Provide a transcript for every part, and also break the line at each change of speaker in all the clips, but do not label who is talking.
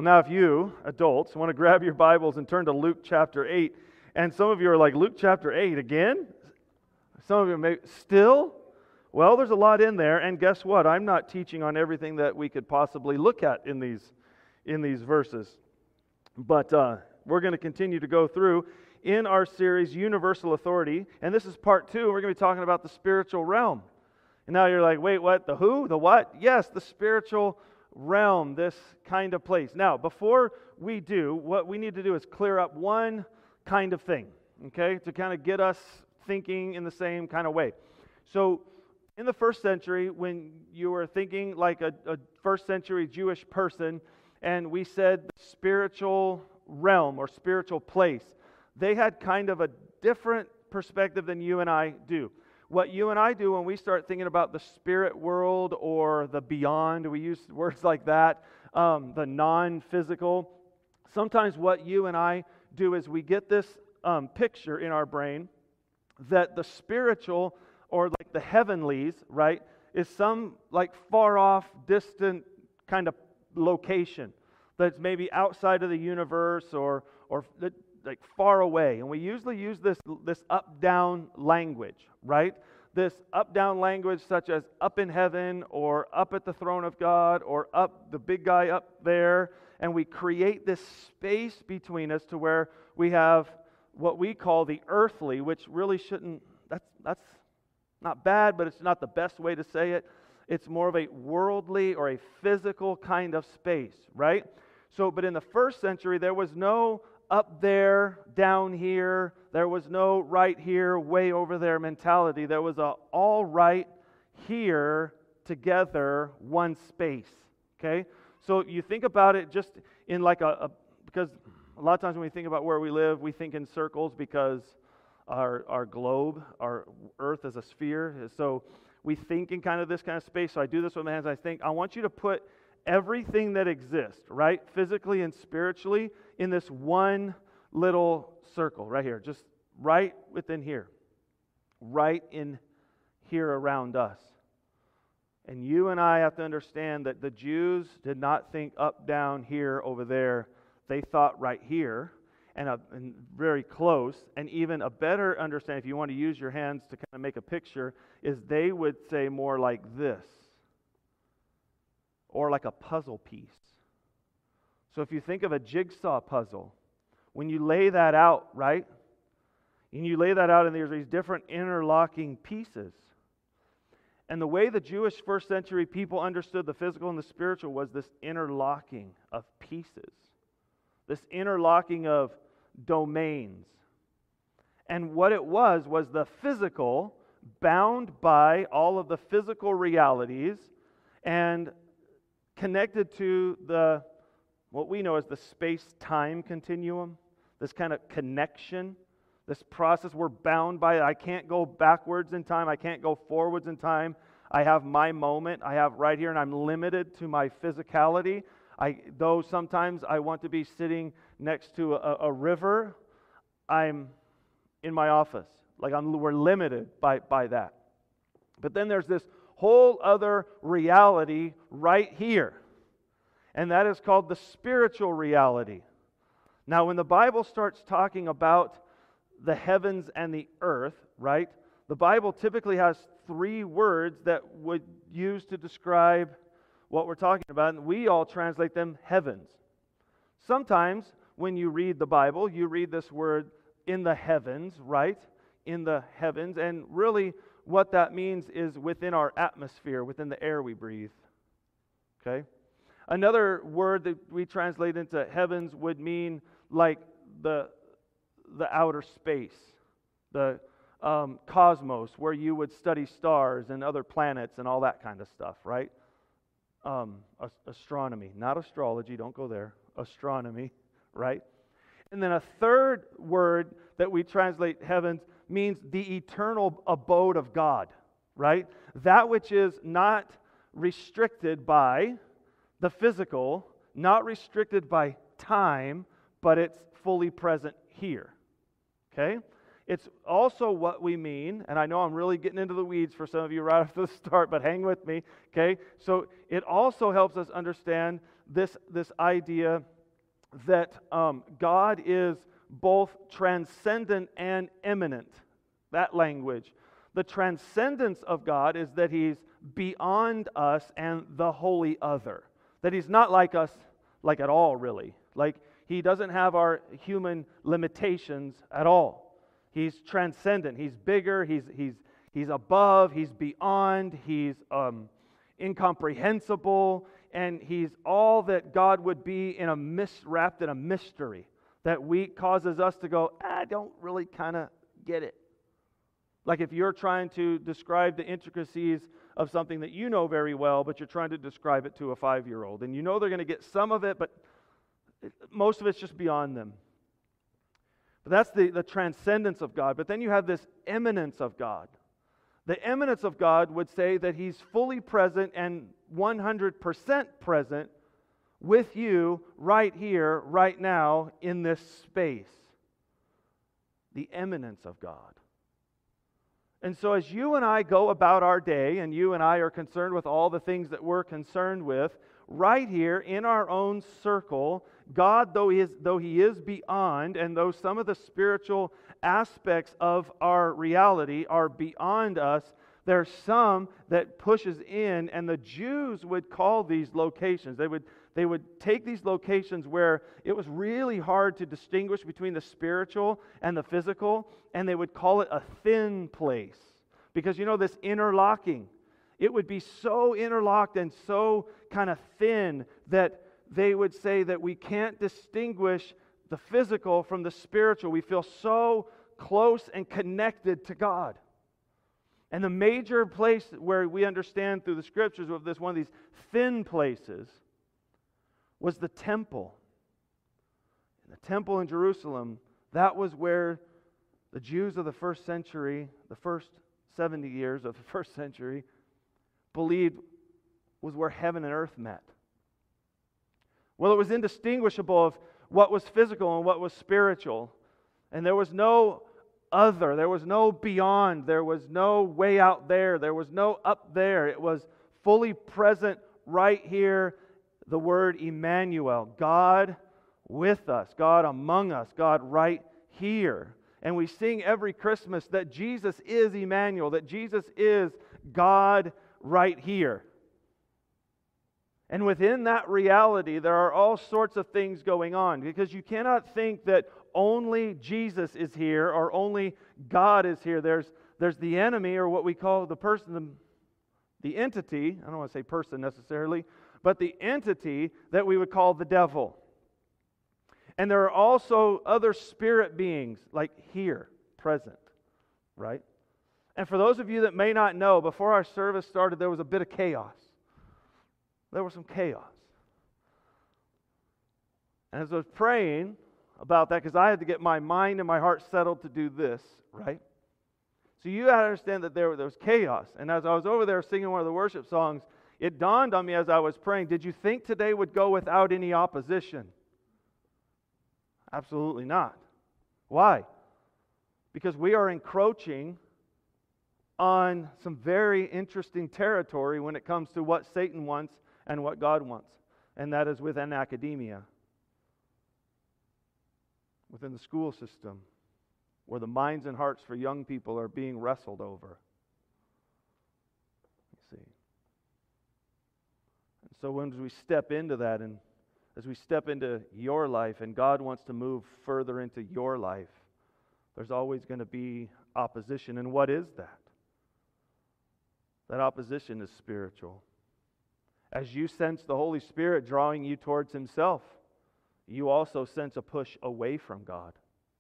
Well, now if you, adults, want to grab your Bibles and turn to Luke chapter 8, and some of you are like, Luke chapter 8 again? Some of you may, still? Well, there's a lot in there, and guess what? I'm not teaching on everything that we could possibly look at in these verses. But we're going to continue to go through in our series, Universal Authority, and this is part 2. We're going to be talking about the spiritual realm. And now you're like, wait, what? The who? The what? Yes, the spiritual realm, this kind of place. Now, before we do, what we need to do is clear up one kind of thing, okay, to kind of get us thinking in the same kind of way. So, in the first century, when you were thinking like a first century Jewish person, and we said the spiritual realm or spiritual place, they had kind of a different perspective than you and I do. What you and I do when we start thinking about the spirit world or the beyond, we use words like that, the non-physical. Sometimes what you and I do is we get this picture in our brain that the spiritual or like the heavenlies, right, is some like far off, distant kind of location that's maybe outside of the universe or like far away. And we usually use this up-down language, right? This up-down language such as up in heaven or up at the throne of God or up the big guy up there. And we create this space between us to where we have what we call the earthly, which really shouldn't, that's not bad, but it's not the best way to say it. It's more of a worldly or a physical kind of space, right? So, but in the first century, there was no up there, down here. There was no right here, way over there mentality. There was a all right here, together, one space, okay? So you think about it just in like because a lot of times when we think about where we live, we think in circles because our globe, our earth is a sphere. So we think in kind of this kind of space. So I do this with my hands. I want you to put everything that exists, right, physically and spiritually, in this one little circle right here, just right within here, right in here around us. And you and I have to understand that the Jews did not think up, down, here, over there. They thought right here and very close. And even a better understanding, if you want to use your hands to kind of make a picture, is they would say more like this, or like a puzzle piece. So if you think of a jigsaw puzzle, when you lay that out, right? And you lay that out and there's these different interlocking pieces. And the way the Jewish first century people understood the physical and the spiritual was this interlocking of pieces. This interlocking of domains. And what it was the physical bound by all of the physical realities and connected to what we know as the space-time continuum, this kind of connection, this process. We're bound by it. I can't go backwards in time. I can't go forwards in time. I have my moment. I have right here, and I'm limited to my physicality. Though sometimes I want to be sitting next to a river, I'm in my office. We're limited by that. But then there's this whole other reality right here. And that is called the spiritual reality. Now, when the Bible starts talking about the heavens and the earth, right, the Bible typically has 3 words that would use to describe what we're talking about, and we all translate them heavens. Sometimes, when you read the Bible, you read this word in the heavens, right? In the heavens, and really what that means is within our atmosphere, within the air we breathe. Okay? Another word that we translate into heavens would mean like the outer space, the cosmos, where you would study stars and other planets and all that kind of stuff, right? Astronomy, not astrology, don't go there. Astronomy, right? And then a third word that we translate heavens means the eternal abode of God, right? That which is not restricted by the physical, not restricted by time, but it's fully present here. Okay? It's also what we mean, and I know I'm really getting into the weeds for some of you right off the start, but hang with me, okay? So it also helps us understand this idea that God is both transcendent and immanent. That language. The transcendence of God is that He's beyond us and the wholly other. That He's not like us, like at all, really. Like He doesn't have our human limitations at all. He's transcendent. He's bigger. He's above. He's beyond. He's incomprehensible. And He's all that God would be wrapped in a mystery that causes us to go, I don't really kind of get it. Like if you're trying to describe the intricacies of something that you know very well, but you're trying to describe it to a 5-year-old, and you know they're going to get some of it, but most of it's just beyond them. But that's the transcendence of God. But then you have this immanence of God. The immanence of God would say that He's fully present and 100% present with you right here, right now, in this space. The immanence of God. And so as you and I go about our day, and you and I are concerned with all the things that we're concerned with, right here in our own circle, God, though He is beyond, and though some of the spiritual aspects of our reality are beyond us, there's some that pushes in, and the Jews would call these locations. They would take these locations where it was really hard to distinguish between the spiritual and the physical, and they would call it a thin place. Because this interlocking, it would be so interlocked and so kind of thin that they would say that we can't distinguish the physical from the spiritual. We feel so close and connected to God. And the major place where we understand through the Scriptures of this, one of these thin places, was the temple. And the temple in Jerusalem, that was where the Jews of the first century, the first 70 years of the first century, believed was where heaven and earth met. Well, it was indistinguishable of what was physical and what was spiritual. And there was no other, there was no beyond, there was no way out there was no up there. It was fully present right here. The word Emmanuel, God with us, God among us, God right here. And we sing every Christmas that Jesus is Emmanuel, that Jesus is God right here. And within that reality, there are all sorts of things going on, because you cannot think that only Jesus is here or only God is here. There's the enemy, or what we call the person, the entity. I don't want to say person necessarily, but the entity that we would call the devil. And there are also other spirit beings, like here, present, right? And for those of you that may not know, before our service started, there was a bit of chaos. There was some chaos. And as I was praying about that, because I had to get my mind and my heart settled to do this, right? So you got to understand that there was chaos. And as I was over there singing one of the worship songs, it dawned on me as I was praying, did you think today would go without any opposition? Absolutely not. Why? Because we are encroaching on some very interesting territory when it comes to what Satan wants and what God wants. And that is within academia, within the school system, where the minds and hearts for young people are being wrestled over. You see. And so when we step into that, and as we step into your life, and God wants to move further into your life, there's always going to be opposition. And what is that? That opposition is spiritual. As you sense the Holy Spirit drawing you towards Himself, you also sense a push away from God.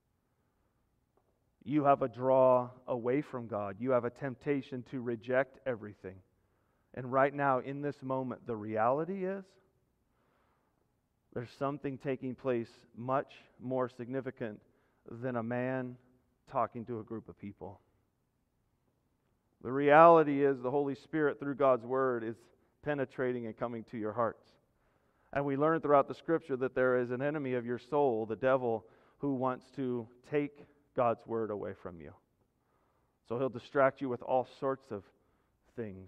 You have a draw away from God. You have a temptation to reject everything. And right now, in this moment, the reality is there's something taking place much more significant than a man talking to a group of people. The reality is the Holy Spirit, through God's Word, is penetrating and coming to your hearts. And we learn throughout the Scripture that there is an enemy of your soul, the devil, who wants to take God's Word away from you. So he'll distract you with all sorts of things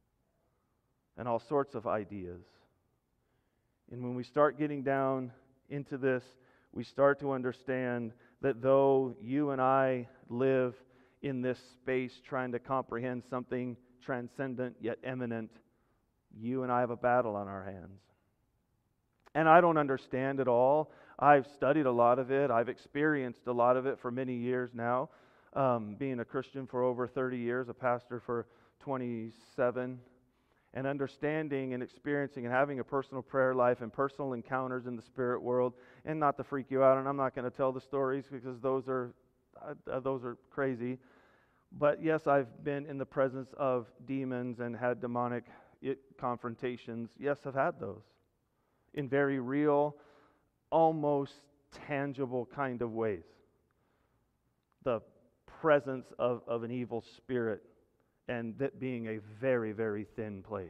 and all sorts of ideas. And when we start getting down into this, we start to understand that though you and I live in this space trying to comprehend something transcendent yet immanent, you and I have a battle on our hands. And I don't understand it all. I've studied a lot of it. I've experienced a lot of it for many years now. Being a Christian for over 30 years, a pastor for 27, and understanding and experiencing and having a personal prayer life and personal encounters in the spirit world. And not to freak you out, and I'm not going to tell the stories because those are crazy. But yes, I've been in the presence of demons and had demonic confrontations. Yes, I've had those in very real, almost tangible kind of ways. The presence of an evil spirit, and that being a very, very thin place.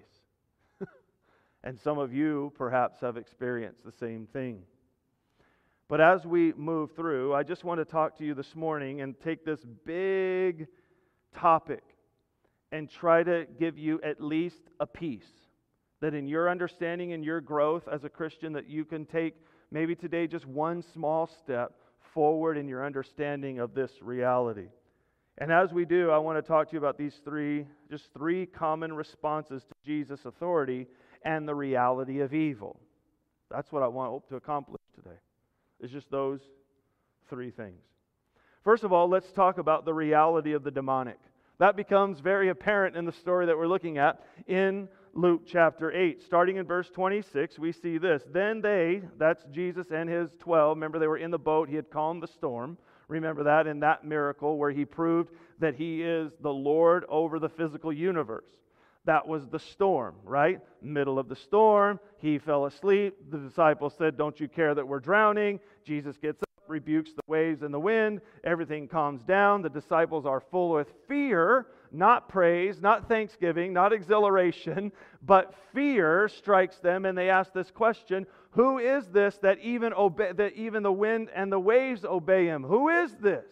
And some of you perhaps have experienced the same thing. But as we move through, I just want to talk to you this morning and take this big topic and try to give you at least a piece that in your understanding and your growth as a Christian, that you can take maybe today just one small step forward in your understanding of this reality. And as we do, I want to talk to you about these three common responses to Jesus' authority and the reality of evil. That's what I hope to accomplish today. It's just those three things. First of all, let's talk about the reality of the demonic. That becomes very apparent in the story that we're looking at in Luke chapter 8. Starting in verse 26, we see this. Then they, that's Jesus and his 12, remember they were in the boat, he had calmed the storm. Remember that in that miracle where he proved that he is the Lord over the physical universe. That was the storm, right? Middle of the storm, he fell asleep. The disciples said, "Don't you care that we're drowning?" Jesus gets up, rebukes the waves and the wind. Everything calms down. The disciples are full with fear, not praise, not thanksgiving, not exhilaration, but fear strikes them, and they ask this question: who is this that even the wind and the waves obey him? Who is this?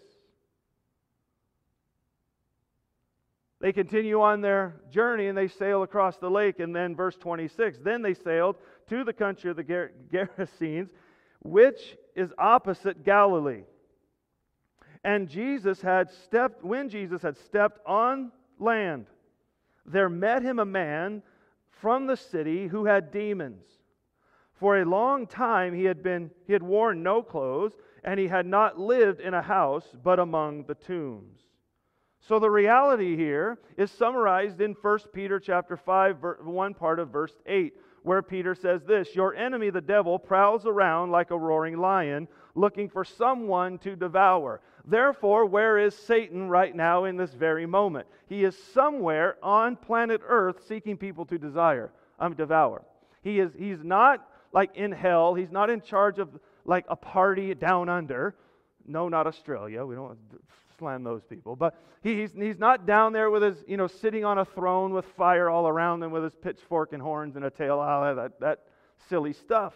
They continue on their journey and they sail across the lake. And then verse 26, then they sailed to the country of the Gerasenes, which is opposite Galilee. And when Jesus had stepped on land, there met him a man from the city who had demons. For a long time he had worn no clothes, and he had not lived in a house, but among the tombs. So the reality here is summarized in 1 Peter chapter 5, one part of verse 8, where Peter says this: your enemy, the devil, prowls around like a roaring lion, looking for someone to devour. Therefore, where is Satan right now in this very moment? He is somewhere on planet Earth seeking people to devour. He's not like in hell. He's not in charge of like a party down under. No, not Australia. We don't slam those people. But he's not down there with his, sitting on a throne with fire all around him with his pitchfork and horns and a tail. That silly stuff.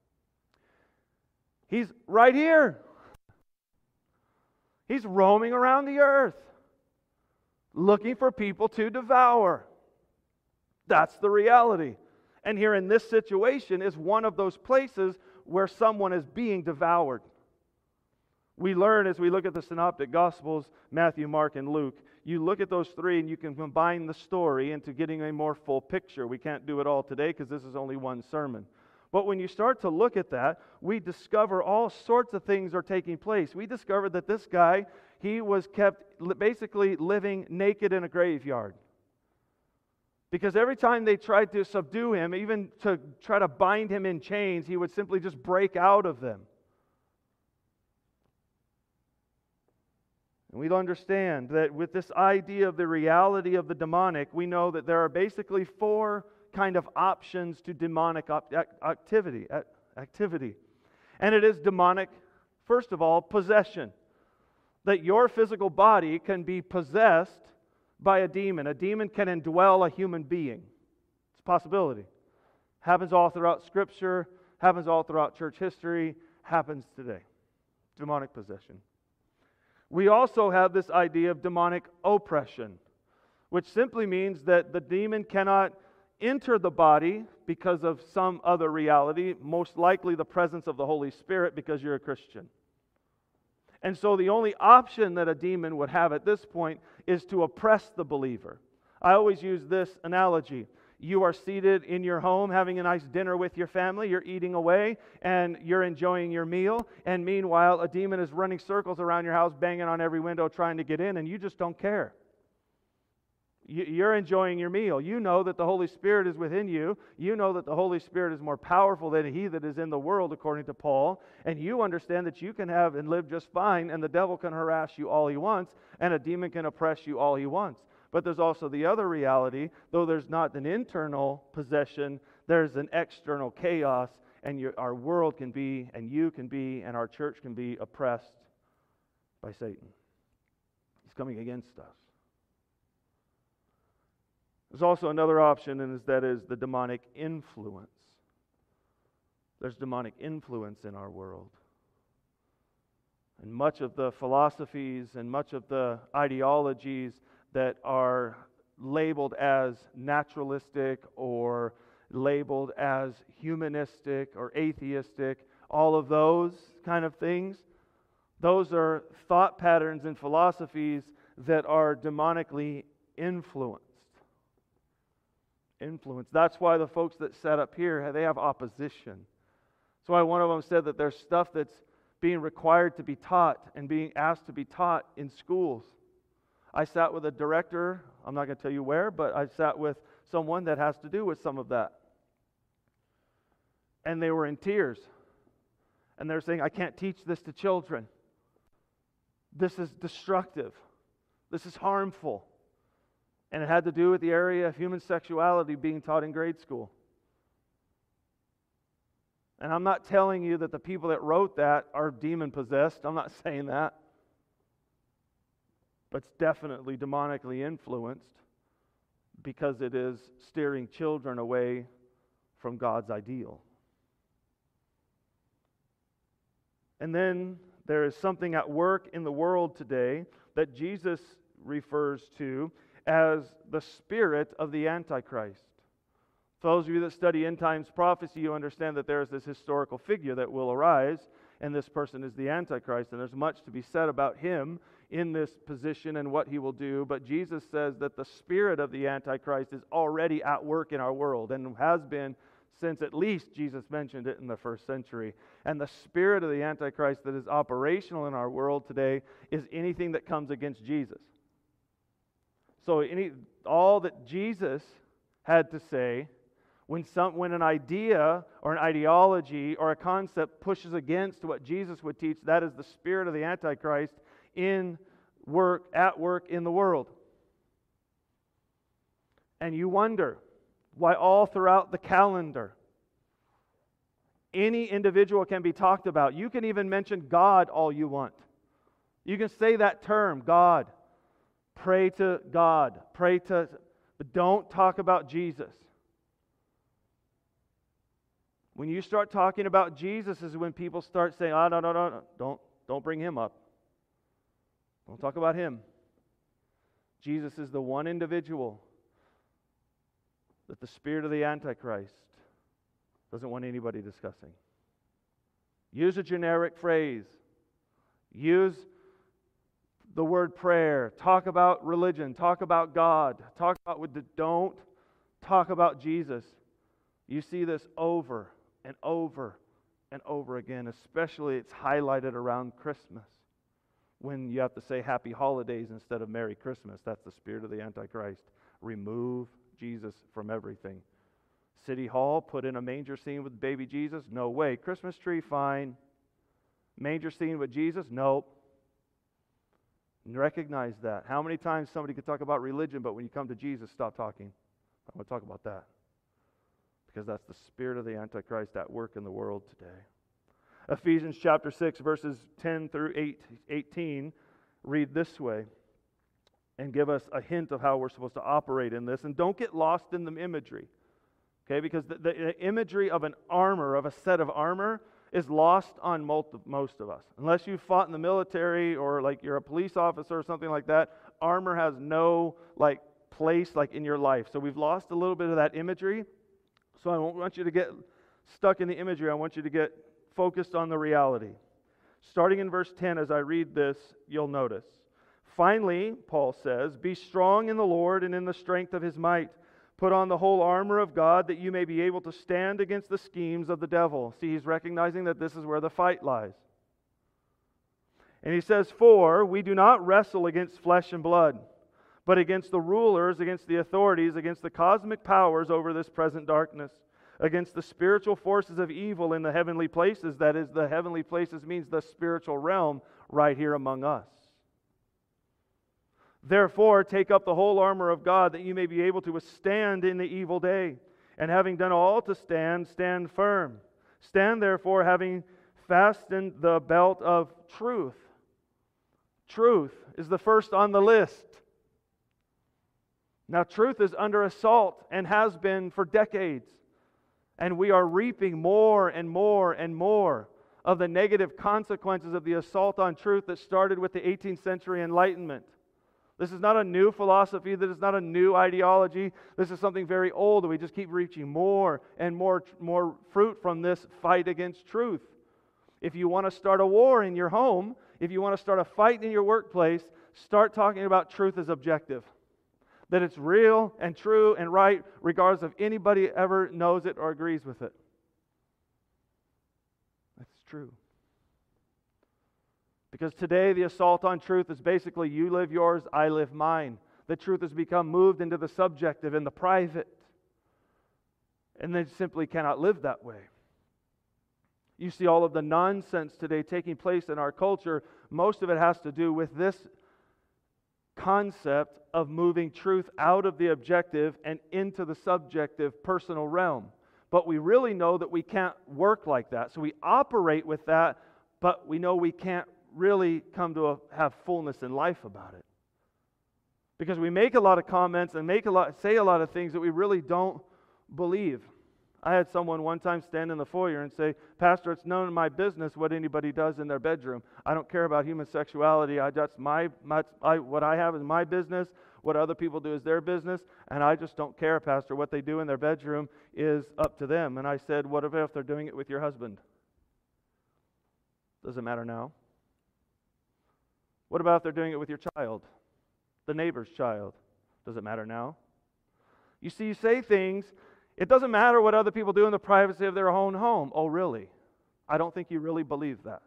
He's right here. He's roaming around the earth, looking for people to devour. That's the reality. And here in this situation is one of those places where someone is being devoured. We learn as we look at the Synoptic Gospels, Matthew, Mark, and Luke, you look at those three and you can combine the story into getting a more full picture. We can't do it all today because this is only one sermon. But when you start to look at that, we discover all sorts of things are taking place. We discovered that this guy, he was kept basically living naked in a graveyard. Because every time they tried to subdue him, even to try to bind him in chains, he would simply just break out of them. And we'll understand that with this idea of the reality of the demonic, we know that there are basically four kind of options to demonic activity. And it is demonic, first of all, possession. That your physical body can be possessed by a demon. A demon can indwell a human being. It's a possibility. Happens all throughout Scripture, happens all throughout church history, happens today. Demonic possession. We also have this idea of demonic oppression, which simply means that the demon cannot enter the body because of some other reality, most likely the presence of the Holy Spirit because you're a Christian. And so the only option that a demon would have at this point is to oppress the believer. I always use this analogy. You are seated in your home having a nice dinner with your family, you're eating away, and you're enjoying your meal, and meanwhile a demon is running circles around your house, banging on every window trying to get in, and you just don't care. You're enjoying your meal. You know that the Holy Spirit is within you. You know that the Holy Spirit is more powerful than he that is in the world, according to Paul. And you understand that you can have and live just fine, and the devil can harass you all he wants, and a demon can oppress you all he wants. But there's also the other reality, though there's not an internal possession, there's an external chaos, and our world can be, and you can be, and our church can be oppressed by Satan. He's coming against us. There's also another option, and that is the demonic influence. There's demonic influence in our world. And much of the philosophies and much of the ideologies that are labeled as naturalistic or labeled as humanistic or atheistic, all of those kind of things, those are thought patterns and philosophies that are demonically influenced. That's why the folks that sat up here, they have opposition. That's why one of them said that there's stuff that's being required to be taught and being asked to be taught in schools. I sat with a director, I'm not going to tell you where, but I sat with someone that has to do with some of that. And they were in tears. And they're saying, I can't teach this to children. This is destructive. This is harmful. And it had to do with the area of human sexuality being taught in grade school. And I'm not telling you that the people that wrote that are demon-possessed. I'm not saying that. But it's definitely demonically influenced because it is steering children away from God's ideal. And then there is something at work in the world today that Jesus refers to as the spirit of the Antichrist. For those of you that study end times prophecy, you understand that there is this historical figure that will arise, and this person is the Antichrist, and there's much to be said about him in this position and what he will do. But Jesus says that the spirit of the Antichrist is already at work in our world and has been since at least Jesus mentioned it in the first century. And the spirit of the Antichrist that is operational in our world today is anything that comes against Jesus. So all that Jesus had to say, when an idea or an ideology or a concept pushes against what Jesus would teach, that is the spirit of the Antichrist at work in the world. And you wonder why all throughout the calendar, any individual can be talked about. You can even mention God all you want. You can say that term, God. Pray to God. But don't talk about Jesus. When you start talking about Jesus is when people start saying, no, don't bring him up. Don't talk about him. Jesus is the one individual that the spirit of the Antichrist doesn't want anybody discussing. Use a generic phrase. Use the word prayer. Talk about religion. Talk about God. Don't talk about Jesus. You see this over and over and over again. Especially it's highlighted around Christmas, when you have to say Happy Holidays instead of Merry Christmas. That's the spirit of the Antichrist. Remove Jesus from everything. City Hall, put in a manger scene with baby Jesus? No way. Christmas tree, fine. Manger scene with Jesus? Nope. And recognize that. How many times somebody could talk about religion, but when you come to Jesus, stop talking. I want to talk about that. Because that's the spirit of the Antichrist at work in the world today. Ephesians chapter 6, verses 10 through 18 read this way and give us a hint of how we're supposed to operate in this. And don't get lost in the imagery. Okay, because the imagery of an armor, of a set of armor, is lost on most of us. Unless you fought in the military or like you're a police officer or something like that, armor has no place like in your life. So we've lost a little bit of that imagery. So I don't want you to get stuck in the imagery. I want you to get focused on the reality. Starting in verse 10, as I read this, you'll notice. Finally, Paul says, be strong in the Lord and in the strength of His might. Put on the whole armor of God that you may be able to stand against the schemes of the devil. See, he's recognizing that this is where the fight lies. And he says, for we do not wrestle against flesh and blood, but against the rulers, against the authorities, against the cosmic powers over this present darkness, against the spiritual forces of evil in the heavenly places. That is, the heavenly places means the spiritual realm right here among us. Therefore, take up the whole armor of God that you may be able to withstand in the evil day. And having done all to stand, stand firm. Stand therefore, having fastened the belt of truth. Truth is the first on the list. Now, truth is under assault and has been for decades. And we are reaping more and more and more of the negative consequences of the assault on truth that started with the 18th century Enlightenment. This is not a new philosophy. This is not a new ideology. This is something very old. We just keep reaching more and more fruit from this fight against truth. If you want to start a war in your home, if you want to start a fight in your workplace, start talking about truth as objective. That it's real and true and right, regardless if anybody ever knows it or agrees with it. That's true. Because today the assault on truth is basically you live yours, I live mine. The truth has become moved into the subjective and the private. And they simply cannot live that way. You see all of the nonsense today taking place in our culture. Most of it has to do with this concept of moving truth out of the objective and into the subjective personal realm. But we really know that we can't work like that. So we operate with that, but we know we can't really come to have fullness in life about it. Because we make a lot of comments and say a lot of things that we really don't believe. I had someone one time stand in the foyer and say, Pastor, it's none of my business what anybody does in their bedroom. I don't care about human sexuality. What I have is my business. What other people do is their business. And I just don't care, Pastor. What they do in their bedroom is up to them. And I said, what if they're doing it with your husband? Does it matter now? What about if they're doing it with your child? The neighbor's child? Does it matter now? You see, you say things, it doesn't matter what other people do in the privacy of their own home. Oh, really? I don't think you really believe that.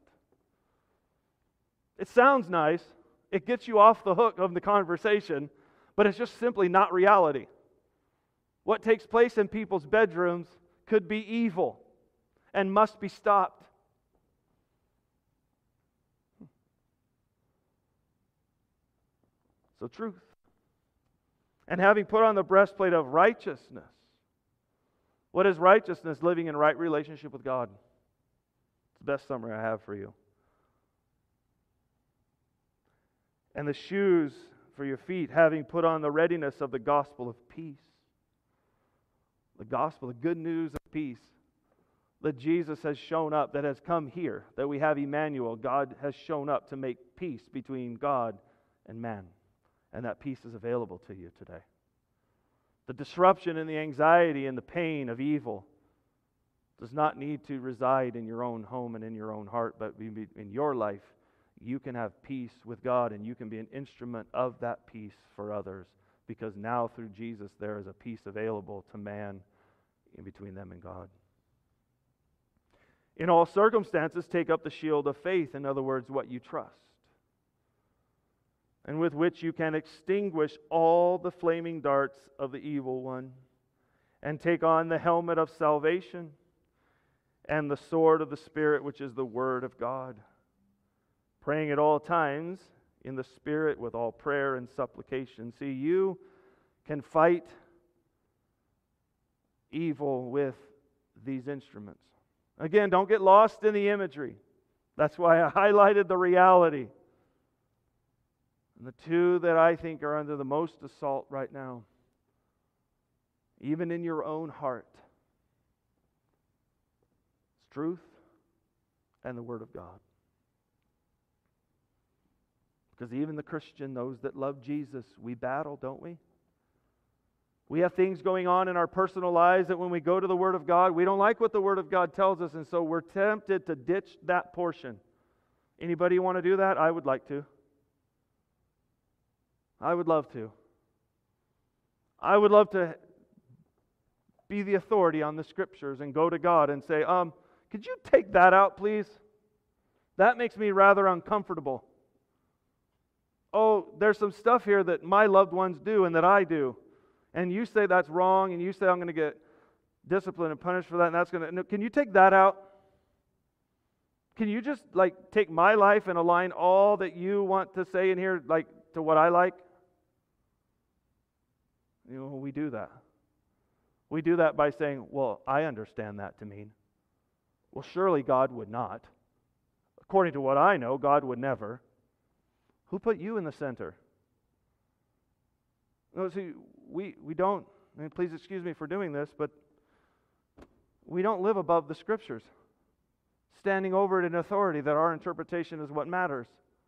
It sounds nice. It gets you off the hook of the conversation, but it's just simply not reality. What takes place in people's bedrooms could be evil and must be stopped. So truth. And having put on the breastplate of righteousness. What is righteousness? Living in right relationship with God. It's the best summary I have for you. And the shoes for your feet, having put on the readiness of the gospel of peace. The gospel, the good news of peace. That Jesus has shown up, that has come here. That we have Emmanuel. God has shown up to make peace between God and man. And that peace is available to you today. The disruption and the anxiety and the pain of evil does not need to reside in your own home and in your own heart, but in your life. You can have peace with God, and you can be an instrument of that peace for others, because now through Jesus there is a peace available to man in between them and God. In all circumstances, take up the shield of faith, in other words, what you trust, and with which you can extinguish all the flaming darts of the evil one, and take on the helmet of salvation and the sword of the Spirit, which is the Word of God, praying at all times in the Spirit with all prayer and supplication. See, you can fight evil with these instruments. Again, don't get lost in the imagery. That's why I highlighted the reality. And the two that I think are under the most assault right now, even in your own heart, is truth and the Word of God. Because even the Christian, those that love Jesus, we battle, don't we? We have things going on in our personal lives that when we go to the Word of God, we don't like what the Word of God tells us, and so we're tempted to ditch that portion. Anybody want to do that? I would like to. I would love to. I would love to be the authority on the Scriptures and go to God and say, could you take that out, please? That makes me rather uncomfortable. Oh, there's some stuff here that my loved ones do and that I do. And you say that's wrong, and you say I'm going to get disciplined and punished for that, and that's going to... No, can you take that out? Can you just, take my life and align all that you want to say in here, to what I like? We do that. We do that by saying, well, I understand that to mean. Well, surely God would not. According to what I know, God would never. Who put you in the center? No, see, we don't, please excuse me for doing this, but we don't live above the Scriptures, standing over it in authority that our interpretation is what matters.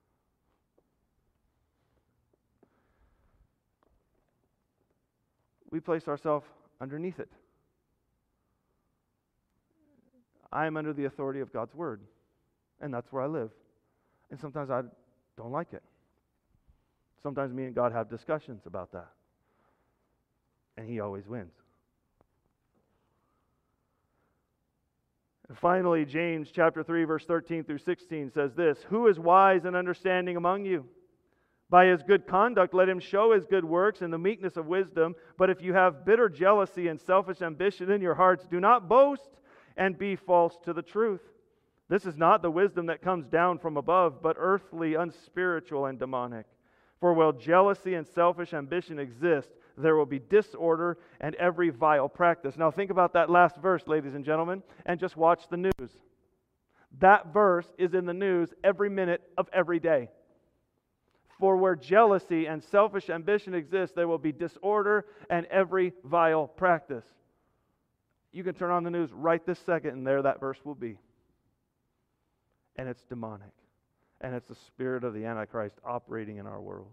We place ourselves underneath it. I am under the authority of God's Word, and that's where I live. And sometimes I don't like it. Sometimes me and God have discussions about that. And He always wins. And finally, James chapter 3, verse 13 through 16 says this, "Who is wise and understanding among you? By his good conduct let him show his good works in the meekness of wisdom. But if you have bitter jealousy and selfish ambition in your hearts, do not boast and be false to the truth. This is not the wisdom that comes down from above, but earthly, unspiritual, and demonic. For while jealousy and selfish ambition exist, there will be disorder and every vile practice." Now think about that last verse, ladies and gentlemen, and just watch the news. That verse is in the news every minute of every day. For where jealousy and selfish ambition exist, there will be disorder and every vile practice. You can turn on the news right this second, and there that verse will be. And it's demonic. And it's the spirit of the Antichrist operating in our world.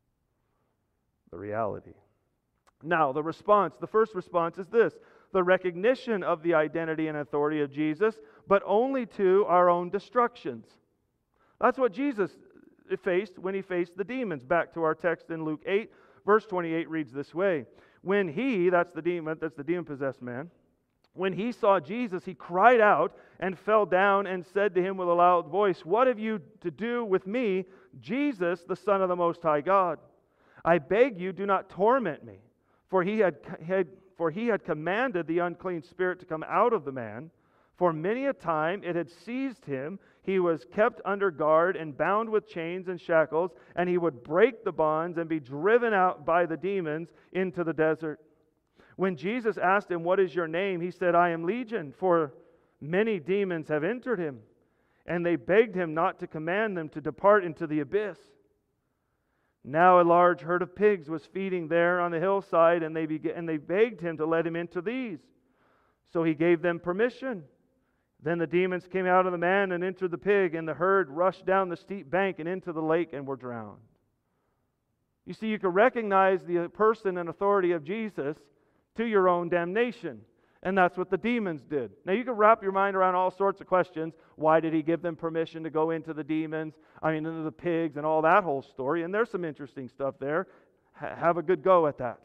The reality. Now, the response, the first response is this: the recognition of the identity and authority of Jesus, but only to our own destructions. That's what Jesus faced when He faced the demons. Back to our text in Luke 8, verse 28 reads this way: "When he," that's the demon-possessed man, "when he saw Jesus, he cried out and fell down and said to him with a loud voice, 'What have you to do with me, Jesus, the Son of the Most High God? I beg you, do not torment me.' For he had commanded the unclean spirit to come out of the man. For many a time it had seized him. He was kept under guard and bound with chains and shackles, and he would break the bonds and be driven out by the demons into the desert. When Jesus asked him, 'What is your name?' he said, 'I am Legion, for many demons have entered him.' And they begged him not to command them to depart into the abyss. Now a large herd of pigs was feeding there on the hillside, and they begged him to let him into these. So he gave them permission. Then the demons came out of the man and entered the pig, and the herd rushed down the steep bank and into the lake and were drowned." You see, you can recognize the person and authority of Jesus to your own damnation. And that's what the demons did. Now you can wrap your mind around all sorts of questions. Why did He give them permission to go into the demons? Into the pigs and all that whole story. And there's some interesting stuff there. Have a good go at that.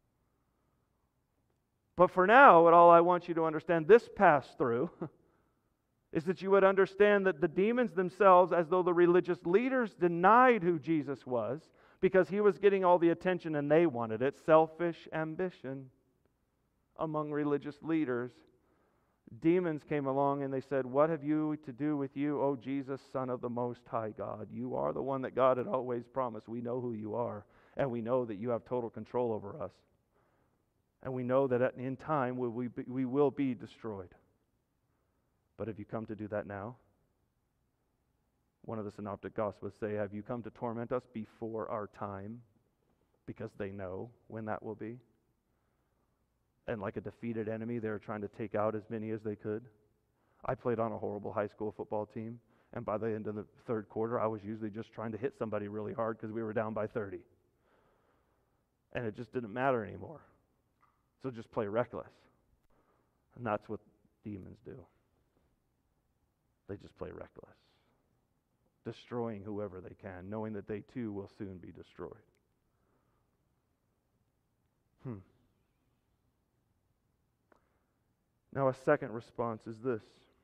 But for now, what all I want you to understand this pass through is that you would understand that the demons themselves, as though the religious leaders denied who Jesus was because He was getting all the attention and they wanted it, selfish ambition among religious leaders, demons came along and they said, "What have you to do with you, O Jesus, Son of the Most High God? You are the one that God had always promised. We know who you are, and we know that you have total control over us. And we know that in time we will be destroyed. But have you come to do that now?" One of the synoptic gospels say, "Have you come to torment us before our time?" Because they know when that will be. And like a defeated enemy, they're trying to take out as many as they could. I played on a horrible high school football team, and by the end of the third quarter, I was usually just trying to hit somebody really hard because we were down by 30. And it just didn't matter anymore. So just play reckless. And that's what demons do. They just play reckless, destroying whoever they can, knowing that they too will soon be destroyed. Now, a second response is this: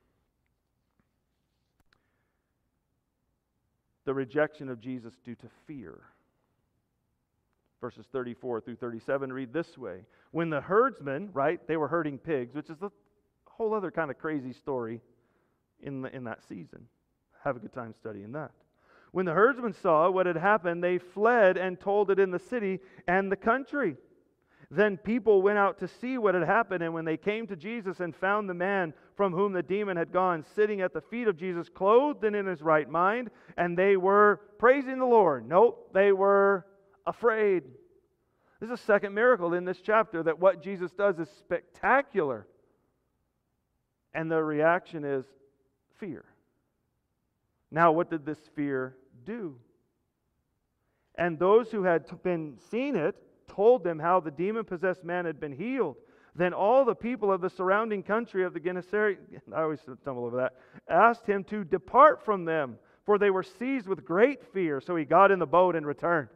the rejection of Jesus due to fear. Verses 34 through 37 read this way. When the herdsmen, right, they were herding pigs, which is a whole other kind of crazy story in that season. Have a good time studying that. When the herdsmen saw what had happened, they fled and told it in the city and the country. Then people went out to see what had happened, and when they came to Jesus and found the man from whom the demon had gone sitting at the feet of Jesus, clothed and in his right mind, and they were praising the Lord. Nope, they were afraid. This is a second miracle in this chapter, that what Jesus does is spectacular. And the reaction is fear. Now, what did this fear do? And those who had been seen it told them how the demon-possessed man had been healed. Then all the people of the surrounding country of the Gennesaret, I always stumble over that, asked him to depart from them, for they were seized with great fear. So he got in the boat and returned.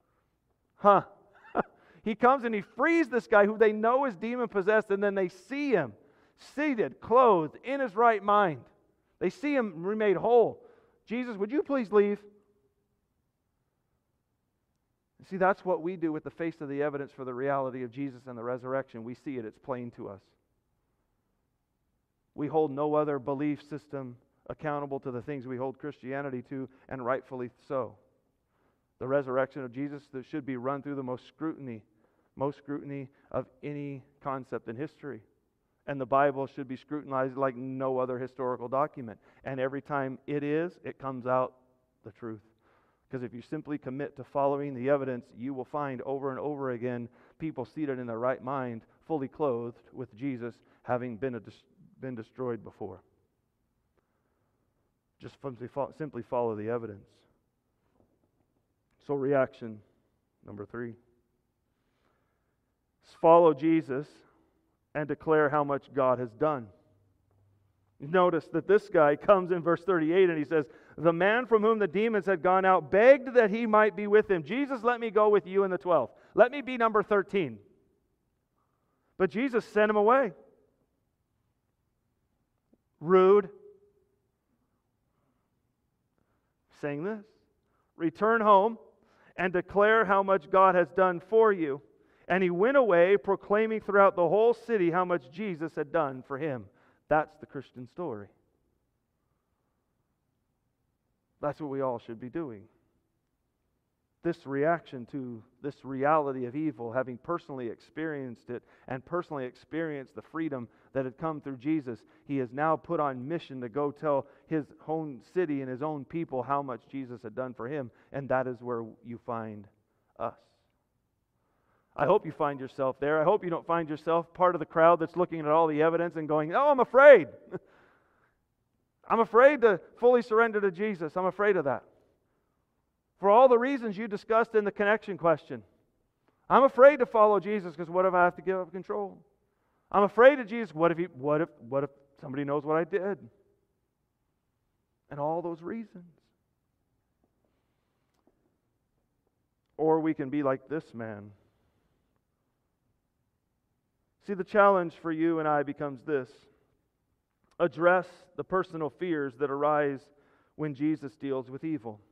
He comes and he frees this guy who they know is demon-possessed, and then they see him seated, clothed, in his right mind. They see him remade whole. Jesus, would you please leave? See, that's what we do with the face of the evidence for the reality of Jesus and the resurrection. We see it, it's plain to us. We hold no other belief system accountable to the things we hold Christianity to, and rightfully so. The resurrection of Jesus that should be run through the most scrutiny of any concept in history. And the Bible should be scrutinized like no other historical document. And every time it comes out the truth. Because if you simply commit to following the evidence, you will find over and over again people seated in their right mind, fully clothed with Jesus, having been destroyed before. Just simply follow the evidence. So reaction number 3. Follow Jesus and declare how much God has done. Notice that this guy comes in verse 38 and he says, the man from whom the demons had gone out begged that he might be with him. Jesus, let me go with you in the 12. Let me be number 13. But Jesus sent him away. Rude. Saying this, return home and declare how much God has done for you. And he went away proclaiming throughout the whole city how much Jesus had done for him. That's the Christian story. That's what we all should be doing. This reaction to this reality of evil, having personally experienced it and personally experienced the freedom that had come through Jesus, he is now put on mission to go tell his own city and his own people how much Jesus had done for him, and that is where you find us. I hope you find yourself there. I hope you don't find yourself part of the crowd that's looking at all the evidence and going, oh, I'm afraid. I'm afraid to fully surrender to Jesus. I'm afraid of that. For all the reasons you discussed in the connection question. I'm afraid to follow Jesus because what if I have to give up control? I'm afraid of Jesus. What if somebody knows what I did? And all those reasons. Or we can be like this man. See, the challenge for you and I becomes this. Address the personal fears that arise when Jesus deals with evil.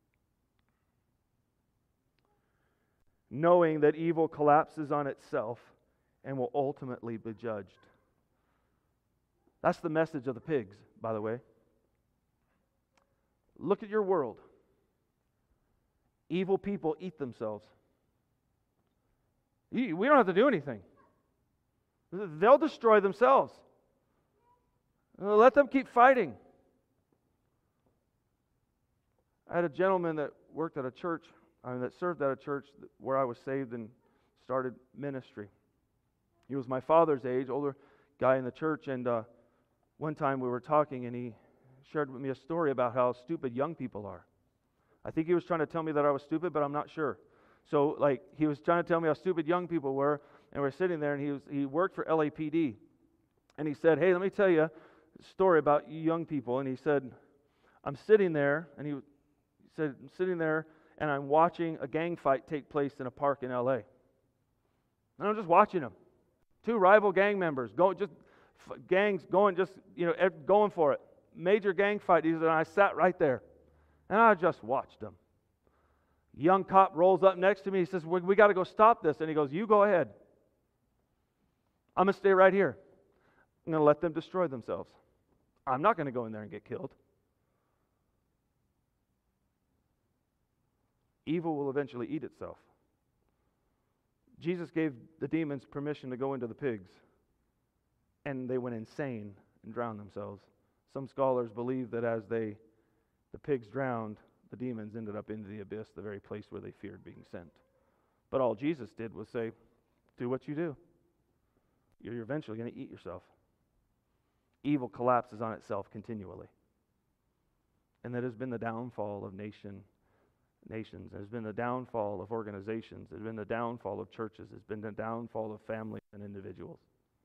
Knowing that evil collapses on itself and will ultimately be judged. That's the message of the pigs, by the way. Look at your world. Evil people eat themselves. We don't have to do anything. They'll destroy themselves. Let them keep fighting. I had a gentleman that worked at a church, that served at a church where I was saved and started ministry. He was my father's age, older guy in the church, and one time we were talking and he shared with me a story about how stupid young people are. I think he was trying to tell me that I was stupid, but I'm not sure. So, he was trying to tell me how stupid young people were, and we're sitting there, and he worked for LAPD. And he said, hey, let me tell you a story about you young people. And he said, I'm sitting there, and he said, I'm sitting there, and I'm watching a gang fight take place in a park in LA. And I'm just watching them. Two rival gang members, gangs going, going for it. Major gang fight. He said, and I sat right there, and I just watched them. Young cop rolls up next to me. He says, we got to go stop this. And he goes, you go ahead. I'm going to stay right here. I'm going to let them destroy themselves. I'm not going to go in there and get killed. Evil will eventually eat itself. Jesus gave the demons permission to go into the pigs, and they went insane and drowned themselves. Some scholars believe that as the pigs drowned, the demons ended up into the abyss, the very place where they feared being sent. But all Jesus did was say, do what you do. You're eventually going to eat yourself. Evil collapses on itself continually. And that has been the downfall of nations. It has been the downfall of organizations. It has been the downfall of churches. It's been the downfall of families and individuals.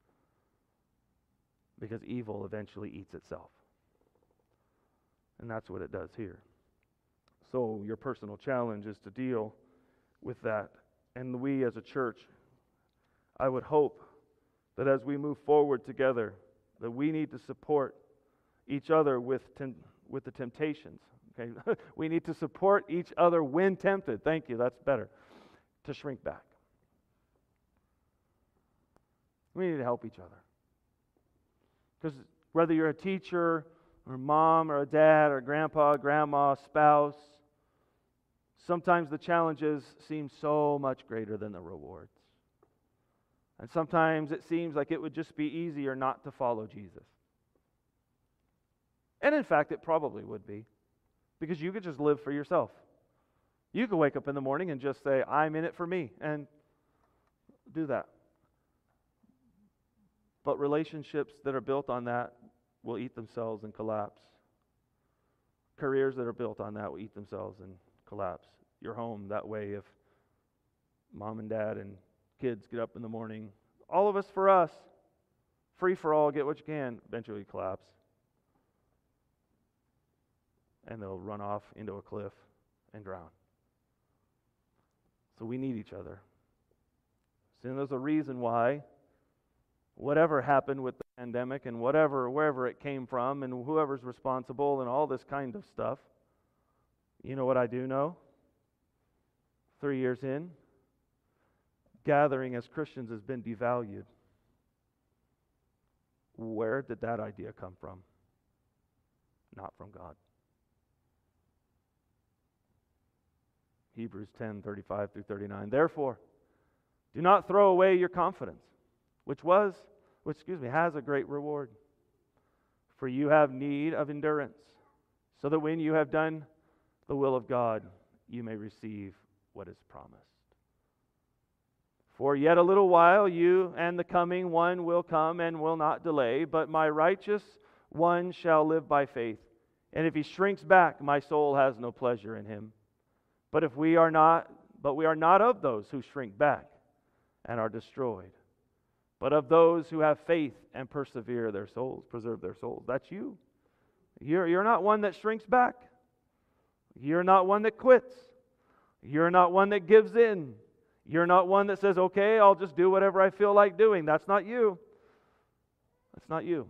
Because evil eventually eats itself. And that's what it does here. So your personal challenge is to deal with that. And we as a church, I would hope that as we move forward together, that we need to support each other with the temptations. Okay? We need to support each other when tempted. Thank you, that's better. To shrink back. We need to help each other. Because whether you're a teacher, or a mom, or a dad, or grandpa, grandma, spouse, sometimes the challenges seem so much greater than the rewards. And sometimes it seems like it would just be easier not to follow Jesus. And in fact, it probably would be. Because you could just live for yourself. You could wake up in the morning and just say, I'm in it for me, and do that. But relationships that are built on that will eat themselves and collapse. Careers that are built on that will eat themselves and collapse. Your home, that way, if mom and dad and kids get up in the morning, all of us for us, free for all, get what you can, eventually collapse. And they'll run off into a cliff and drown. So we need each other. So there's a reason why whatever happened with the pandemic and wherever it came from and whoever's responsible and all this kind of stuff, you know what I do know? 3 years in, gathering as Christians has been devalued. Where did that idea come from? Not from God. Hebrews 10:35 through 39. Therefore, do not throw away your confidence, which has a great reward. For you have need of endurance, so that when you have done the will of God, you may receive what is promised. For yet a little while you and the coming one will come and will not delay, but my righteous one shall live by faith. And if he shrinks back, my soul has no pleasure in him. But we are not of those who shrink back and are destroyed, but of those who have faith and preserve their souls. That's you. You're not one that shrinks back. You're not one that quits. You're not one that gives in. You're not one that says, okay, I'll just do whatever I feel like doing. That's not you. That's not you.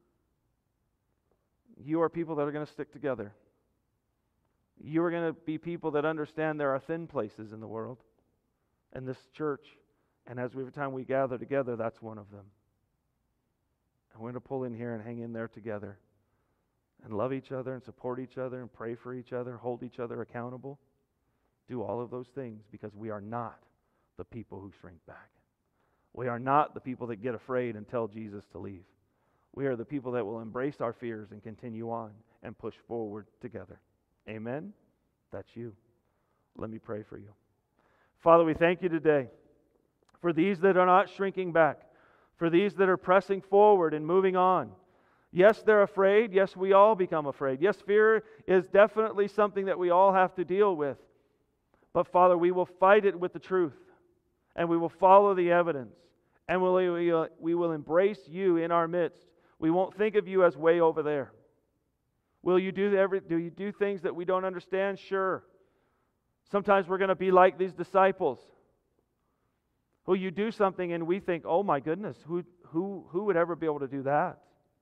You are people that are going to stick together. You are going to be people that understand there are thin places in the world. And this church, and every time we gather together, that's one of them. And we're going to pull in here and hang in there together. And love each other and support each other and pray for each other, hold each other accountable. Do all of those things because we are not the people who shrink back. We are not the people that get afraid and tell Jesus to leave. We are the people that will embrace our fears and continue on and push forward together. Amen? That's you. Let me pray for you. Father, we thank you today for these that are not shrinking back, for these that are pressing forward and moving on. Yes, they're afraid. Yes, we all become afraid. Yes, fear is definitely something that we all have to deal with. But Father, we will fight it with the truth, and we will follow the evidence. And we will embrace you in our midst. We won't think of you as way over there. Do you do things that we don't understand? Sure. Sometimes we're going to be like these disciples. Will you do something and we think, oh my goodness, who would ever be able to do that?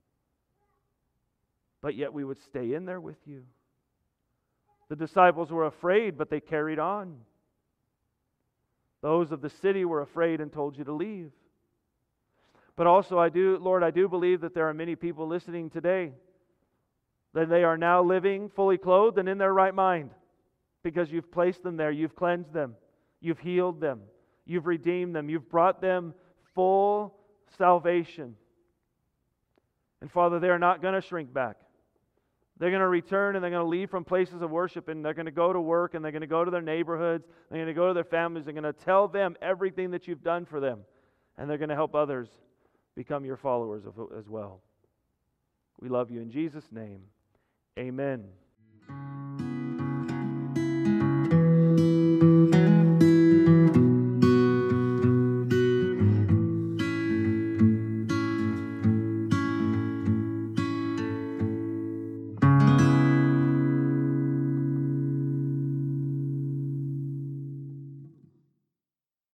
But yet we would stay in there with you. The disciples were afraid, but they carried on. Those of the city were afraid and told you to leave. But also, Lord, I do believe that there are many people listening today that they are now living fully clothed and in their right mind because you've placed them there, you've cleansed them, you've healed them, you've redeemed them, you've brought them full salvation. And Father, they're not going to shrink back. They're going to return and they're going to leave from places of worship and they're going to go to work and they're going to go to their neighborhoods, they're going to go to their families, they're going to tell them everything that you've done for them, and they're going to help others become your followers as well. We love you in Jesus' name. Amen.